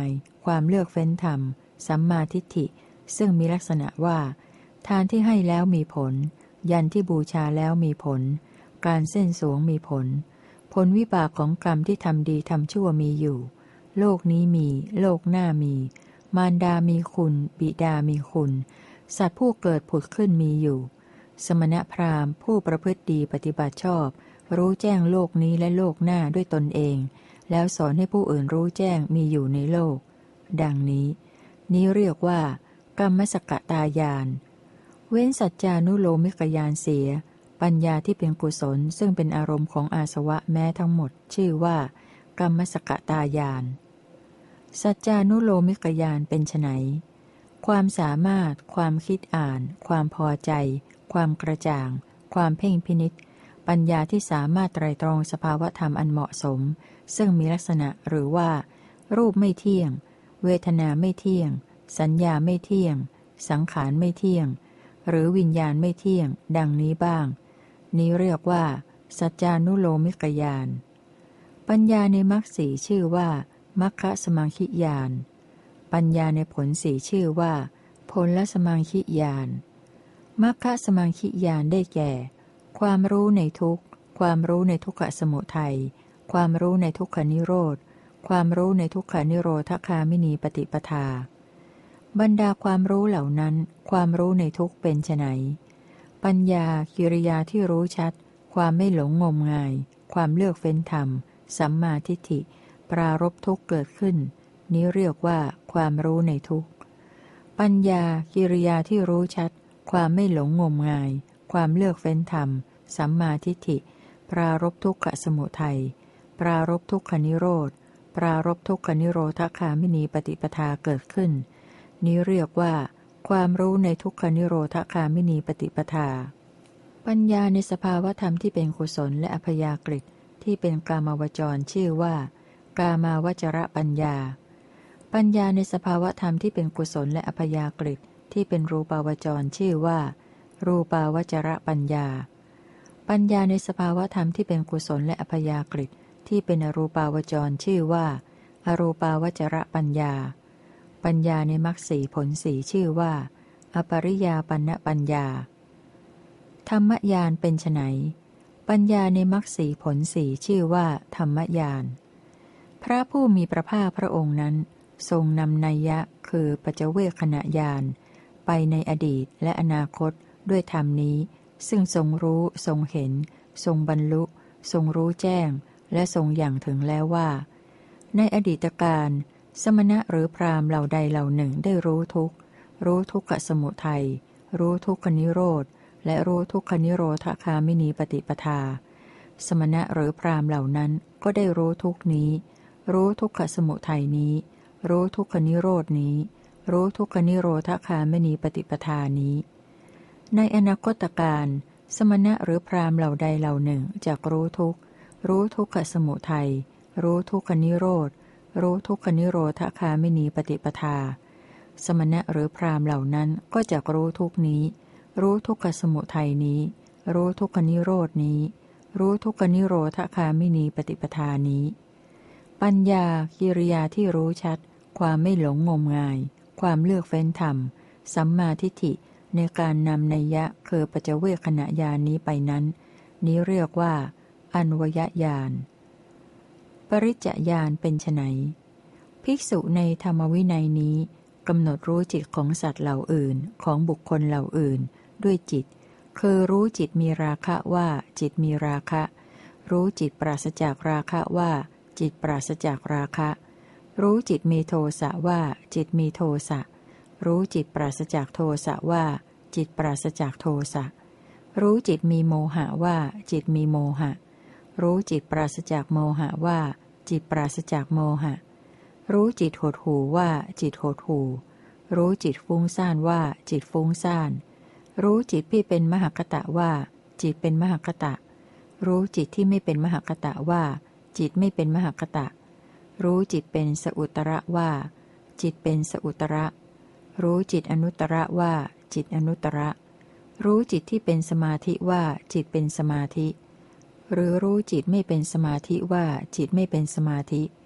ความเลือกเฟ้นธรรมสัมมาทิฏฐิซึ่งมีลักษณะว่าทานที่ให้แล้วมีผลยันที่บูชาแล้วมีผลการเส้นสวงมีผลผลวิบากของกรรมที่ทำดีทำชั่วมีอยู่โลกนี้มีโลกหน้ามีมารดามีคุณบิดามีคุณสัตว์ผู้เกิดผุดขึ้นมีอยู่สมณพราหมณ์ผู้ประพฤติดีปฏิบัติชอบรู้แจ้งโลกนี้และโลกหน้าด้วยตนเองแล้วสอนให้ผู้อื่นรู้แจ้งมีอยู่ในโลกดังนี้เรียกว่ากรรมสกตายานเว้นสัจจานุโลมิกญาณเสียปัญญาที่เป็นกุศลซึ่งเป็นอารมณ์ของอาสวะแม้ทั้งหมดชื่อว่ากรรมสกตายานสัจจานุโลมิกญาณเป็นไฉนความสามารถความคิดอ่านความพอใจความกระจ่างความเพ่งพินิจปัญญาที่สามารถไตรตรองสภาวธรรมอันเหมาะสมซึ่งมีลักษณะหรือว่ารูปไม่เที่ยงเวทนาไม่เที่ยงสัญญาไม่เที่ยงสังขารไม่เที่ยงหรือวิญญาณไม่เที่ยงดังนี้บ้างนี้เรียกว่าสัจจานุโลมิกญาณปัญญาในมรรคสี่ชื่อว่ามัคคะสมังคิญาณปัญญาในผลสี่ชื่อว่าผลสมังคิญาณมัคคะสมังคิญาณได้แก่ความรู้ในทุกข์ความรู้ในทุกขสมุทัยความรู้ในทุกขนิโรธความรู้ในทุกขนิโรธคามินีปฏิปทาบรรดาความรู้เหล่านั้นความรู้ในทุกข์เป็นไฉนปัญญากิริยาที่รู้ชัดความไม่หลงงมงายความเลือกเฟ้นธรรมสัมมาทิฏฐิปรารภทุกข์เกิดขึ้นนี้เรียกว่าความรู้ในทุกข์ปัญญากิริยาที่รู้ชัดความไม่หลงงมงายความเลือกเฟ้นธรรมสัมมาทิฏฐิปรารภทุกขสมุทัยปรารภทุกขนิโรธปรารภทุกขนิโรธคามินีปฏิปทาเกิดขึ้นนี้เรียกว่าความรู้ในทุกขนิโรธคามินีปฏิปทาปัญญาในสภาวธรรมที่เป็นกุศลและอัพยากฤิที่เป็นกามวจรชื่อว่ากามาวจรปัญญาปัญญาในสภาวธรรมที่เป็นกุศลและอัพยากฤิที่เป็นรูปาวจรชื่อว่ารูปาวจรปัญญาปัญญาในสภาวธรรมที่เป็นกุศลและอัพยากฤิที่เป็นอรูปาวจรชื่อว่าอรูปาวจรปัญญาปัญญาในมรรคสี่ผลสี่ชื่อว่าอปริยาปัญญปัญญาธรรมญาณเป็นไฉนปัญญาในมรรคสี่ผลสี่ชื่อว่าธรรมญาณพระผู้มีพระภาคพระองค์นั้นทรงนำนัยยะคือปัจเจเวคขณะญาณไปในอดีตและอนาคตด้วยธรรมนี้ซึ่งทรงรู้ทรงเห็นทรงบรรลุทรงรู้แจ้งและทรงอย่างถึงแล้วว่าในอดีตการสมณะหรือพราหมณ์เหล่าใดเหล่าหนึ่งได้รู้ทุกขสมุทัยรู้ทุกขนิโรธและรู้ทุกขนิโรธคามินีปฏิปทาสมณะหรือพราหมณ์เหล่านั้นก็ได้รู้ทุกนี้รู้ทุกขสมุทัยนี้รู้ทุกขนิโรธนี้รู้ทุกขนิโรธคามินีปฏิปทานี้ในอนาคตการสมณะหรือพราหมณ์เหล่าใดเหล่าหนึ่งจักรู้ทุกขสมุทัยรู้ทุกขนิโรธรู้ทุกขนิโรธคามินีปฏิปทาสมณะหรือพราหมณ์เหล่านั้นก็จักรู้ทุกนี้รู้ทุกขสมุทัยนี้รู้ทุกขนิโรธนี้รู้ทุกขนิโรธคามินีปฏิปทานี้ปัญญากิริยาที่รู้ชัดความไม่หลงงมงายความเลือกเฟ้นธรรมสัมมาทิฏฐิในการนำนัยยะคือปัจเจเวคขณะญาณนี้ไปนั้นนี้เรียกว่าอันวยญาณปริจจญาณเป็นไฉนภิกษุในธรรมวินัยนี้กำหนดรู้จิตของสัตว์เหล่าอื่นของบุคคลเหล่าอื่นด้วยจิตคือรู้จิตมีราคะว่าจิตมีราคะรู้จิตปราศจากราคะว่าจิตปราศจากราคะรู้จิตมีโทสะว่าจิตมีโทสะรู้จิตปราศจากโทสะว่าจิตปราศจากโทสะรู้จิตมีโมหะว่าจิตมีโมหะรู้จิตปราศจากโมหะว่าจิตปราศจากโมหะรู้จิตหดหู่ว่าจิตหดหู่รู้จิตฟุ้งซ่านว่าจิตฟุ้งซ่านรู้จิตที่เป็นมหคตะว่าจิตเป็นมหคตะรู้จิตที่ไม่เป็นมหคตะว่าจิตไม่เป็นมหคตะรู้จิตเป็นสอุตระว่าจิตเป็นสอุตระรู้จิตอนุตระว่าจิตอนุตระรู้จิตที่เป็นสมาธิว่าจิตเป็นสมาธิหรือรู้จิตไม่เป็นสมาธิว่าจิตไม่เป็นสมาธิ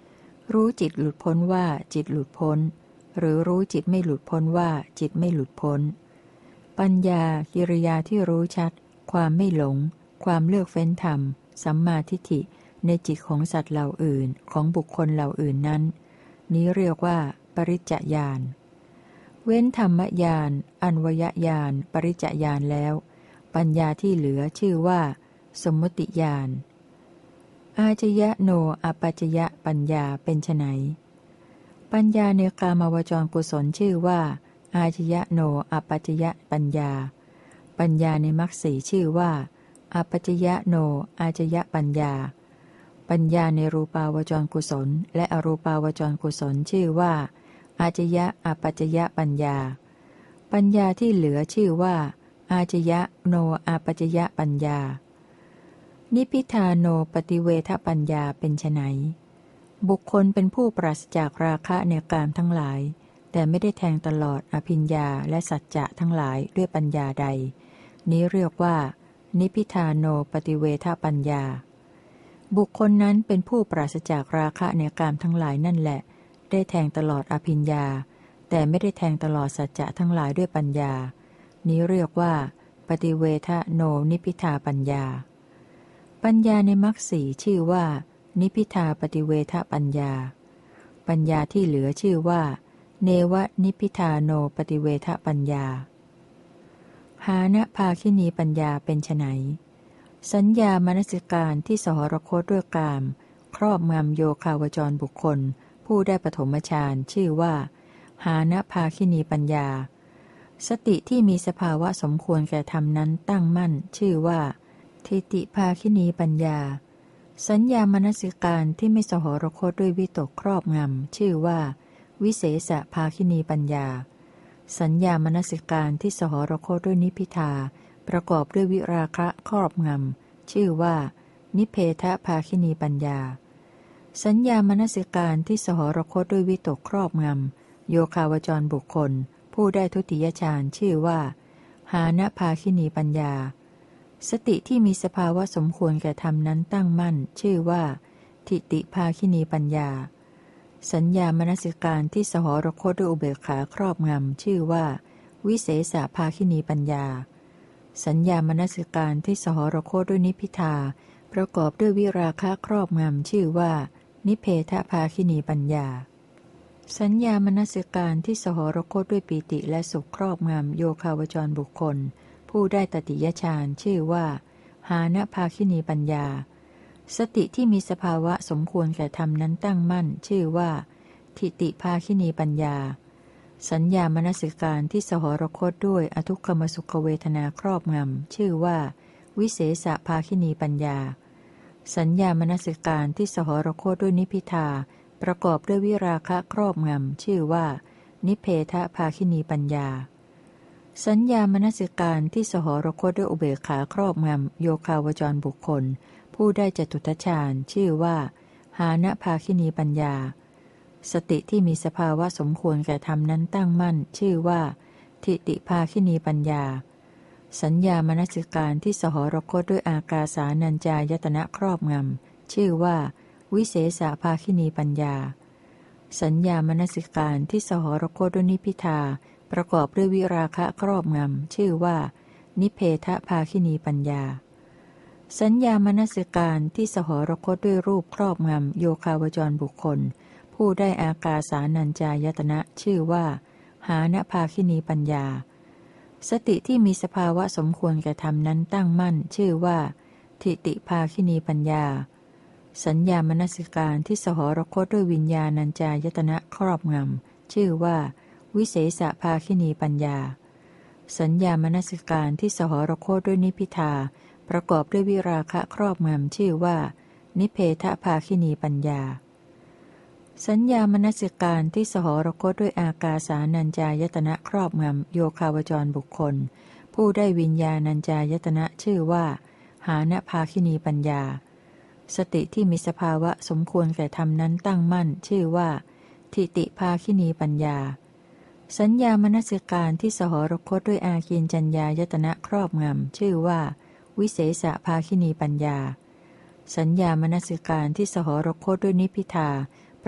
รู้จิตหลุดพ้นว่าจิตหลุดพ้นหรือรู้จิตไม่หลุดพ้นว่าจิตไม่หลุดพ้นปัญญากิริยาที่รู้ชัดความไม่หลงความเลือกเฟ้นธรรมสัมมาทิฏฐิในจิตของสัตว์เหล่าอื่นของบุคคลเหล่าอื่นนั้นนี้เรียกว่าปริจจญาณเว้นธรรมญาณอันวยญาณปริจจญาณแล้วปัญญาที่เหลือชื่อว่าสมมติญาณอาจยะโนอปัจจยปัญญาเป็นไฉนปัญญาในกามวจรกุศลชื่อว่าอาจยะโนอปัจจยปัญญาปัญญาในมรรคสี่ชื่อว่าอปัจจยโนอาจยปัญญาปัญญาในรูปาวจรกุศลและอรูปาวจรกุศลชื่อว่าอาจยะอปัจจยปัญญาปัญญาที่เหลือชื่อว่าอาจยะโนอปัจจยปัญญานิพพิทาโนปฏิเวทปัญญาเป็นไฉนบุคคลเป็นผู้ปราศจากราคะในกามทั้งหลายแต่ไม่ได้แทงตลอดอภิญญาและสัจจะทั้งหลายด้วยปัญญาใดนี้เรียกว่านิพพิทาโนปฏิเวทปัญญาบุคคลนั้นเป็นผู้ปราศจากราคะในกามทั้งหลายนั่นแหละได้แทงตลอดอภิญญาแต่ไม่ได้แทงตลอดสัจจะทั้งหลายด้วยปัญญานี้เรียกว่าปฏิเวทโนนิพพิทาปัญญาปัญญาในมรรคสี่ชื่อว่านิพพิทาปฏิเวทปัญญาปัญญาที่เหลือชื่อว่าเนวนิพพิทาโนปฏิเวทปัญญาหานะภาคินีปัญญาเป็นไฉนสัญญามนสิการที่สหรคตด้วยกามครอบงำโยคาวจรบุคคลผู้ได้ปฐมฌานชื่อว่าหานะภาคินีปัญญาสติที่มีสภาวะสมควรแก่ธรรมนั้นตั้งมั่นชื่อว่าทิฏฐิภาคินีปัญญาสัญญามนสิการที่ไม่สหรคตด้วยวิตกครอบงำชื่อว่าวิเศษภาคินีปัญญาสัญญามนสิการที่สหรคตด้วยนิพพิทาประกอบด้วยวิราคะครอบงำชื่อว่านิเพทภาคินีปัญญาสัญญามนสิการที่สหรคตด้วยวิตกครอบงำโยคาวจรบุคคลผู้ได้ทุติยฌานชื่อว่าหานะภาคินีปัญญาสติที่มีสภาวะสมควรแก่ธรรมนั้นตั้งมั่นชื่อว่าทิฏฐิภาคินีปัญญาสัญญามนสิการที่สหรคตด้วยอุเบกขาครอบงำชื่อว่าวิเศษภาคินีปัญญาสัญญามนสิการที่สหรคตด้วยนิพพิทาประกอบด้วยวิราคะครอบงำชื่อว่านิเพทภาคินีปัญญาสัญญามนสิการที่สหรคตด้วยปีติและสุขครอบงำโยคาวจรบุคคลผู้ได้ตติยฌานชื่อว่าหานะภาคินีปัญญาสติที่มีสภาวะสมควรแก่ธรรมนั้นตั้งมั่นชื่อว่าทิฏฐิภาคินีปัญญาสัญญามนสิการที่สหรคตด้วยอทุกขมสุขเวทนาครอบงำชื่อว่าวิเศษภาคินีปัญญาสัญญามนสิการที่สหรคตด้วยนิพพิทาประกอบด้วยวิราคะครอบงำชื่อว่านิเพทภาคินีปัญญาสัญญามนสิการที่สหรคตด้วยอุเบกขาครอบงำโยคาวจรบุคคลผู้ได้จตุตฌานชื่อว่าหานะภาคินีปัญญาสติที่มีสภาวะสมควรแก่ธรรมนั้นตั้งมั่นชื่อว่าทิฏฐิภาคินีปัญญาสัญญามนสิการที่สหรคตด้วยอากาสานัญจายตนะครอบงำชื่อว่าวิเศษภาคินีปัญญาสัญญามนสิการที่สหรคตด้วยนิพพิทาประกอบด้วยวิราคะครอบงำชื่อว่านิเพทภาคินีปัญญาสัญญามนสิการที่สหรคตด้วยรูปครอบงำโยคาวจรบุคคลผู้ได้อากาสานัญจายตนะชื่อว่าหานะภาคินีปัญญาสติที่มีสภาวะสมควรแก่ธรรมนั้นตั้งมั่นชื่อว่าทิฏฐิภาคินีปัญญาสัญญามนสิการที่สหรคตด้วยวิญญาณัญจายตนะครอบงำชื่อว่าวิเศษภาคินีปัญญาสัญญามนสิการที่สหรคตด้วยนิพพิทาประกอบด้วยวิราคะครอบงำชื่อว่านิเพทภาคินีปัญญาสัญญามนสิการที่สหรคตด้วยอากาสานัญจายตนะครอบงำโยคาวจรบุคคลผู้ได้วิญญาณัญจายตนะชื่อว่าหานะภาคินีปัญญาสติที่มีสภาวะสมควรแก่ธรรมนั้นตั้งมั่นชื่อว่าทิฏฐิภาคินีปัญญาสัญญามนสิการที่สหรคตด้วยอาคีนจัญญายตนะครอบงำชื่อว่าวิเศษภาคินีปัญญาสัญญามนสิการที่สหรคตด้วยนิพพิทาป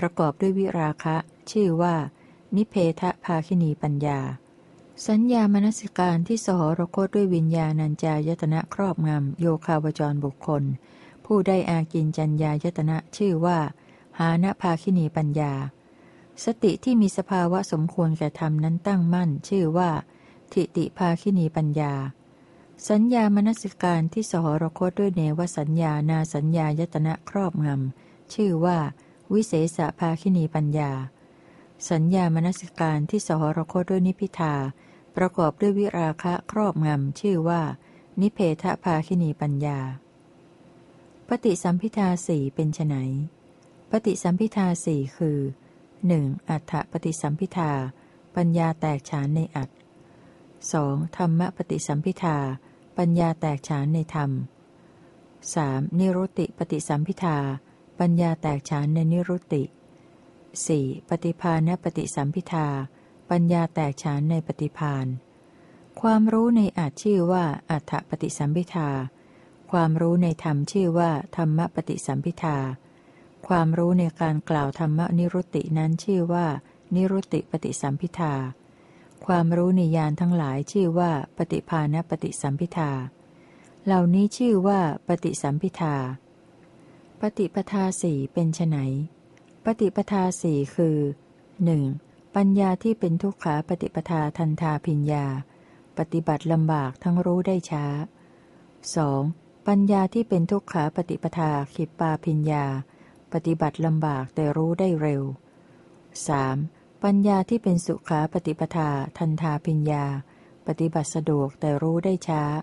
ประกอบด้วยวิราคะชื่อว่านิเพทภาคินีปัญญาสัญญามนสิการที่สหรคตด้วยวิญญาณัญจายตนะครอบงำโยคาวจรบุคคลผู้ได้อากินจัญญายตนะชื่อว่าหานภาคินีปัญญาสติที่มีสภาวะสมควรแก่ธรรมนั้นตั้งมั่นชื่อว่าทิติภาคินีปัญญาสัญญามนสิการที่สหรคตด้วยเนวสัญญานาสัญญายตนะครอบงำชื่อว่าวิเศษภาคินีปัญญาสัญญามนสิการที่สหรคตด้วยนิพพิทาประกอบด้วยวิราคะครอบงำชื่อว่านิเพทภาคินีปัญญาปฏิสัมภิทาสี่เป็นไฉนปฏิสัมภิทาสี่คือ 1. อัฏฐปฏิสัมภิทาปัญญาแตกฉานในอัฏฐ 2. ธรรมปฏิสัมภิทาปัญญาแตกฉานในธรรม 3. นิรุตติปฏิสัมภิทาปัญญาแตกฉานในนิรุตติ 4. ปฏิภาณปฏิสัมภิทาปัญญาแตกฉานในปฏิภาณความรู้ในอัตถ์ชื่อว่าอัฏฐปฏิสัมภิทาความรู้ในธรรมชื่อว่าธรรมปฏิสัมภิทาความรู้ในการกล่าวธรรมนิรุตตินั้นชื่อว่านิรุตติปฏิสัมภิทาความรู้ในญาณทั้งหลายชื่อว่าปฏิภาณปฏิสัมภิทาเหล่านี้ชื่อว่าปฏิสัมภิทาปฏิปทาสี่เป็นไฉนปฏิปทาสี่คือ 1. ปัญญาที่เป็นทุกขาปฏิปทาทันทาพิญญาปฏิบัติลำบากทั้งรู้ได้ช้า 2. ปัญญาที่เป็นทุกขาปฏิปทาขิปปาพิญญาปฏิบัติลำบากแต่รู้ได้เร็ว 3. ปัญญาที่เป็นสุขาปฏิปทาทันทาพิญญาปฏิบัติสะดวกแต่รู้ได้ช้า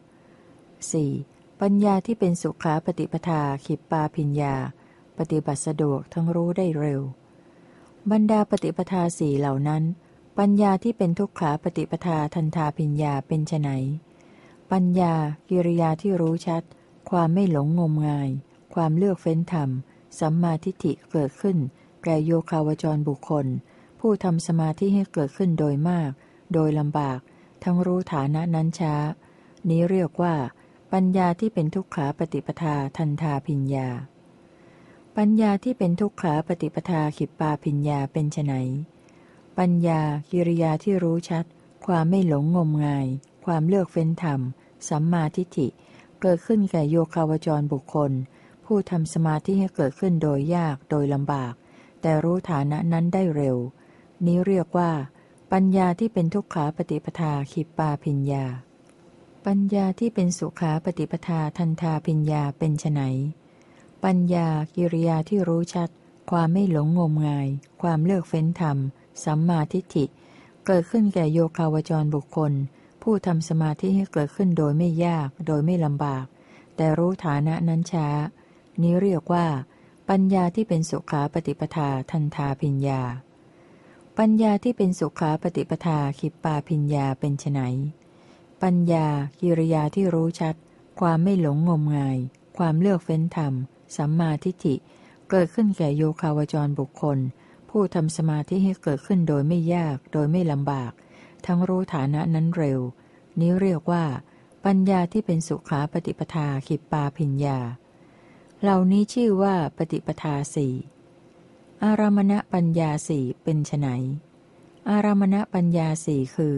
4. ปัญญาที่เป็นสุขาปฏิปทาขิปปาพิญญาปฏิบัติสะดวกทั้งรู้ได้เร็วบรรดาปฏิปทาสี่เหล่านั้นปัญญาที่เป็นทุกขาปฏิปทาทันทาพิญญาเป็นไฉนปัญญากิริยาที่รู้ชัดความไม่หลงงมงายความเลือกเฟ้นธรรมสัมมาทิฏฐิเกิดขึ้นแก่โยคาวจรบุคคลผู้ทำสมาธิให้เกิดขึ้นโดยมากโดยลำบากทั้งรู้ฐานะนั้นช้านี้เรียกว่าปัญญาที่เป็นทุกขาปฏิปทาทันทาพิญญาปัญญาที่เป็นทุกขาปฏิปทาขิปปาพิญญาเป็นไฉนปัญญากิริยาที่รู้ชัดความไม่หลงงมงายความเลือกเฟ้นธรรมสัมมาทิฏฐิเกิดขึ้นแก่โยคาวจรบุคคลผู้ทำสมาธิให้เกิดขึ้นโดยยากโดยลำบากแต่รู้ฐานะนั้นได้เร็วนี้เรียกว่าปัญญาที่เป็นทุกขาปฏิปทาขิปปาพิญญาปัญญาที่เป็นสุขาปฏิปทาทันทาพิญญาเป็นไฉนปัญญากิริยาที่รู้ชัดความไม่หลงงมงายความเลือกเฟ้นธรรมสัมมาทิฏฐิเกิดขึ้นแก่โยคาวจรบุคคลผู้ทำสมาธิให้เกิดขึ้นโดยไม่ยากโดยไม่ลำบากแต่รู้ฐานะนั้นช้านี้เรียกว่าปัญญาที่เป็นสุขาปฏิปทาทันทาพิญญาปัญญาที่เป็นสุขาปฏิปทาขิปปาพิญญาเป็นไฉนปัญญากิริยาที่รู้ชัดความไม่หลงงมงายความเลือกเฟ้นธรรมสัมมาทิฏฐิเกิดขึ้นแก่โยคาวจรบุคคลผู้ทำสมาธิให้เกิดขึ้นโดยไม่ยากโดยไม่ลำบากทั้งรู้ฐานะนั้นเร็วนี้เรียกว่าปัญญาที่เป็นสุขาปฏิปทาขิปปาพิญญาเหล่านี้ชื่อว่าปฏิปทาสี่อารามณปัญญาสี่เป็นไฉนอารามณปัญญาสี่คือ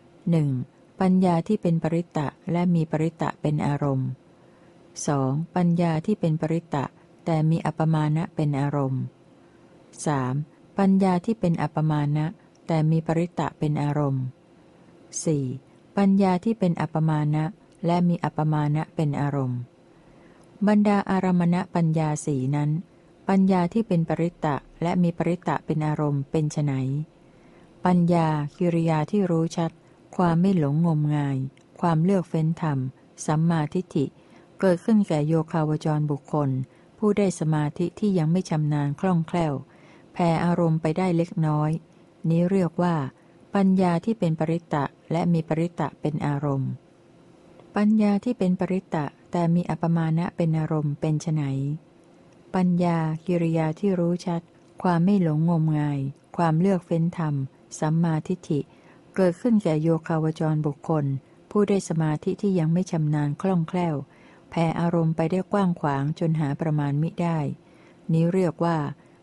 1. ปัญญาที่เป็นปริตตะและมีปริตตะเป็นอารมณ์ 2. ปัญญาที่เป็นปริตตะแต่มีอัปปมานะเป็นอารมณ์ 3. ปัญญาที่เป็นอัปปมานะแต่มีปริตตะเป็นอารมณ์ 4. ปัญญาที่เป็นอัปปมานะและมีอัปปมานะเป็นอารมณ์บรรดาอารามณปัญญาสี่นั้นปัญญาที่เป็นปริตตะและมีปริตตะเป็นอารมณ์เป็นไฉนปัญญากิริยาที่รู้ชัดความไม่หลงงมงายความเลือกเฟ้นธรรมสัมมาทิฏฐิเกิดขึ้นแก่โยคาวจรบุคคลผู้ได้สมาธิที่ยังไม่ชำนาญคล่องแคล่วแผ่อารมณ์ไปได้เล็กน้อยนี้เรียกว่าปัญญาที่เป็นปริตตะและมีปริตตะเป็นอารมณ์ปัญญาที่เป็นปริตตะแต่มีอัปปมานะเป็นอารมณ์เป็นไฉนปัญญากิริยาที่รู้ชัดความไม่หลงงมงายความเลือกเฟ้นธรรมสัมมาทิฏฐิเกิดขึ้นแก่โยคาวจรบุคคลผู้ได้สมาธิที่ยังไม่ชำนาญคล่องแคล่วแผ่อารมณ์ไปได้กว้างขวางจนหาประมาณมิได้นี้เรียกว่า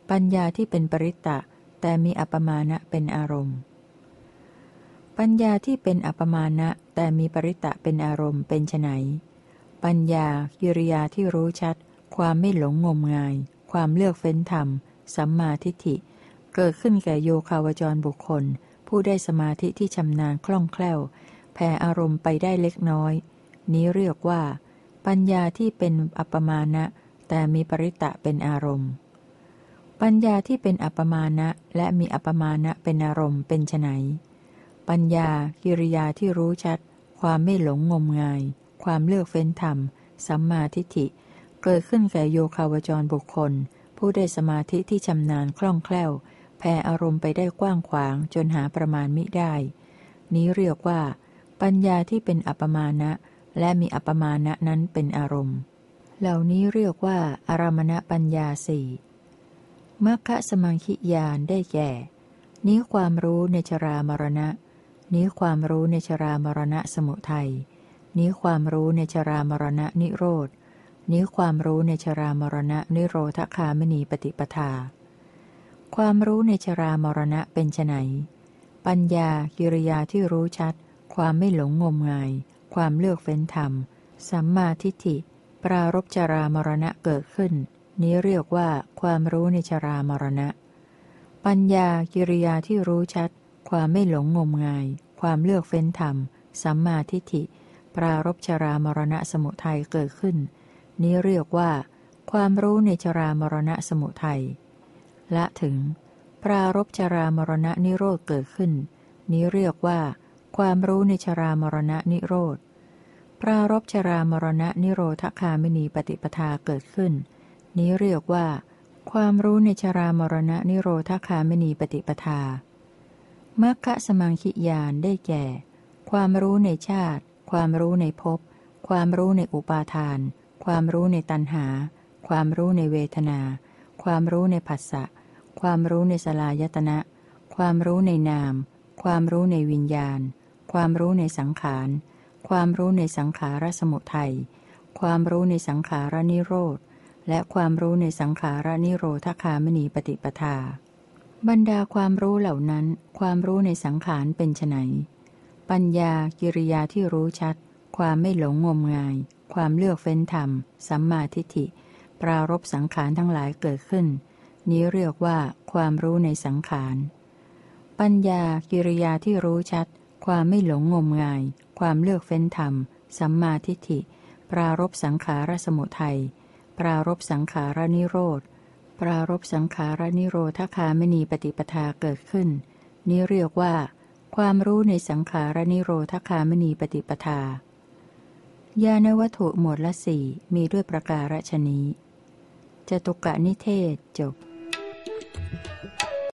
ปัญญาที่เป็นปริตตะแต่มีอัปปมานะเป็นอารมณ์ปัญญาที่เป็นอัปปมานะแต่มีปริตตะเป็นอารมณ์เป็นไฉนปัญญากิริยาที่รู้ชัดความไม่หลงงมงายความเลือกเฟ้นธรรมสัมมาทิฏฐิเกิดขึ้นแก่โยคาวจรบุคคลผู้ได้สมาธิที่ชำนาญคล่องแคล่วแผ่อารมณ์ไปได้เล็กน้อยนี้เรียกว่าปัญญาที่เป็นอัปปมานะแต่มีปริตตะเป็นอารมณ์ปัญญาที่เป็นอัปปมานะและมีอัปปมานะเป็นอารมณ์เป็นไฉนปัญญากิริยาที่รู้ชัดความไม่หลงงมงายความเลือกเฟ้นธรรมสัมมาทิฏฐิเกิดขึ้นแก่โยคาวจรบุคคลผู้ได้สมาธิที่ชำนาญคล่องแคล่วแผ่อารมณ์ไปได้กว้างขวางจนหาประมาณมิได้นี้เรียกว่าปัญญาที่เป็นอัปปมานะและมีอัปปมานะนั้นเป็นอารมณ์เหล่านี้เรียกว่าอารมณปัญญาสี่มัคคะสมังคิญาณได้แก่ นี้ความรู้ในชรามรณะนี้ความรู้ในชรามรณะสมุทัยนี้ความรู้ในชรามรณะนิโรธนี้ความรู้ในชรามรณะนิโรธคามินีปฏิปทาความรู้ในชรามรณะเป็นไฉนปัญญากิริยาที่รู้ชัดความไม่หลงงมงายความเลือกเฟ้นธรรมสัมมาทิฏฐิปรารภชรามรณะเกิดขึ้นนี้เรียกว่าความรู้ในชรามรณะปัญญากิริยาที่รู้ชัดความไม่หลงงมงายความเลือกเฟ้นธรรมสัมมาทิฏฐิปรารภชรามรณะสมุทัยเกิดขึ้นนี้เรียกว่าความรู้ในชรามรณะสมุทัยละถึงปรารภชรามรณะนิโรธเกิดขึ้นนี้เรียกว่าความรู้ในชรามรณะนิโรธปรารภชรามรณะนิโรธคามินีปฏิปทาเกิดขึ้นนี้เรียกว่าความรู้ในชรามรณะนิโรธคามินีปฏิปทามัคคะสมังคิญาณได้แก่ ความรู้ในชาติความรู้ในภพความรู้ในอุปาทานความรู้ในตัณหาความรู้ในเวทนาความรู้ในผัสสะความรู้ในสลายตนะความรู้ในนามความรู้ในวิญญาณความรู้ในสังขารความรู้ในสังขารสมุทัยความรู้ในสังขารนิโรธและความรู้ในสังขารนิโรธคามินีปฏิปทาบรรดาความรู้เหล่านั้นความรู้ในสังขารเป็นไฉนปัญญากิริยาที่รู้ชัดความไม่หลงงมงายความเลือกเฟ้นธรรมสัมมาทิฏฐิปรารภสังขารทั้งหลายเกิดขึ้นนี้เรียกว่าความรู้ในสังขารปัญญากิริยาที่รู้ชัดความไม่หลงงมงายความเลือกเฟ้นธรรมสัมมาทิฏฐิปรารภสังขารสมุทัยปรารภสังขารนิโรธปรารภสังขารนิโรธคามินีปฏิปทาเกิดขึ้นนี้เรียกว่าความรู้ในสังขารนิโรธคามินีปฏิปทาญาณวัตถุหมวดละสี่มีด้วยประการฉนี้จตุกะนิเทศจบ